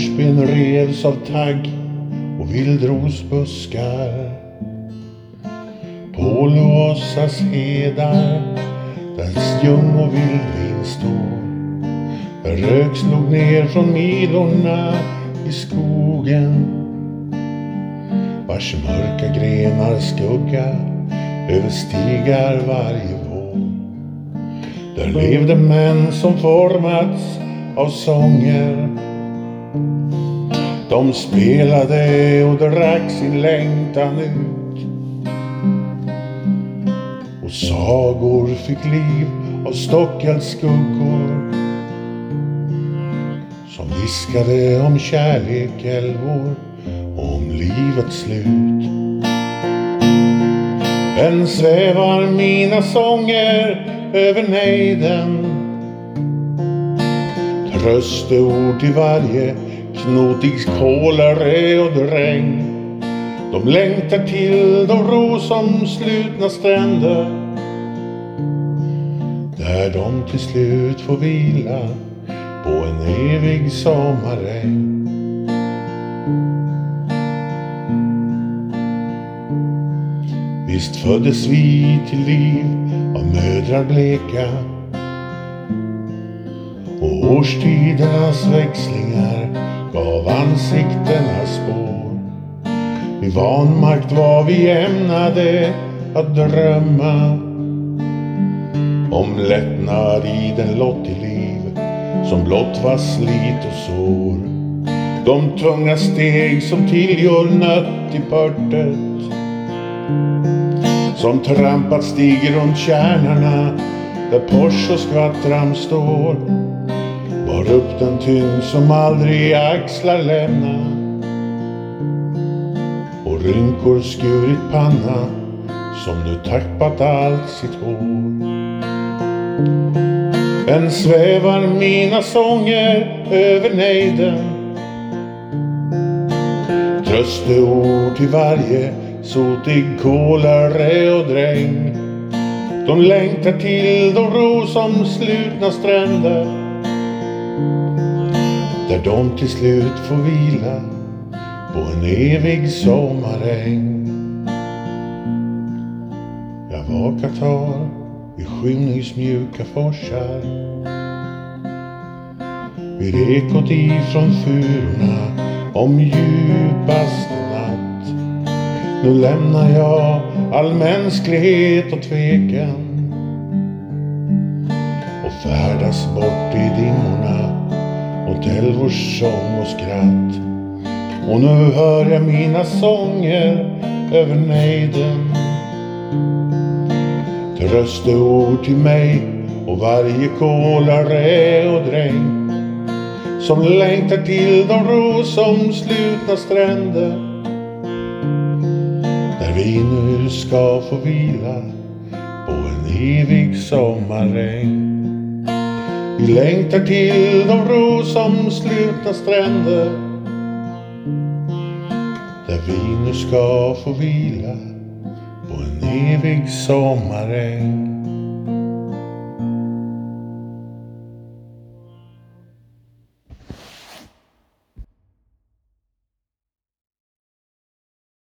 Hornsben revs av tagg och vildrosbuskar. På Låsas hedar där ljung och vildvin står. Där rök slog ner från milorna i skogen, vars mörka grenar skugga överstigar varje vår. Där levde män som formats av sånger. De spelade och drack sin längtan ut, och sagor fick liv av stockelskuggor som viskade om kärlek, älvor och om livets slut. Än svävar mina sånger över nejden, trösteord till varje knotig kolare och dräng. De längtar till de rosomslutna stränder, där de till slut får vila på en evig sommaräng. Visst föddes vi till liv av mödrar bleka, och årstidernas växlingar gav ansiktena spår. I vanmakt var vi ämnade att drömma om lättnad i den lott i liv som blott var slit och sår. De tunga steg som tillgör nött i pörtet, som trampat stiger runt kärnorna där pors och skvattram står. Bar upp den tyngd som aldrig axlar lämna, och rynkor skurit panna som nu tappat allt sitt hår. Än svävar mina sånger över nejden, trösteord till varje sotig kolare och dräng. De längtar till de rosomslutna stränder, där de till slut får vila på en evig sommaräng. Jag vakar tar vid skymningsmjuka forsar, vid ekot ifrån furorna om djupaste natt. Nu lämnar jag all mänsklighet och tvekan och färdas bort i dimmorna mot älvors sång och skratt. Och nu hör jag mina sånger över nejden, trösteord till mig och varje kolare och dräng, som längtar till de rosomslutna stränder, där vi nu ska få vila på en evig sommaräng. Vi längtar till de rosomslutna stränder, där vi nu ska få vila på en evig sommaräng.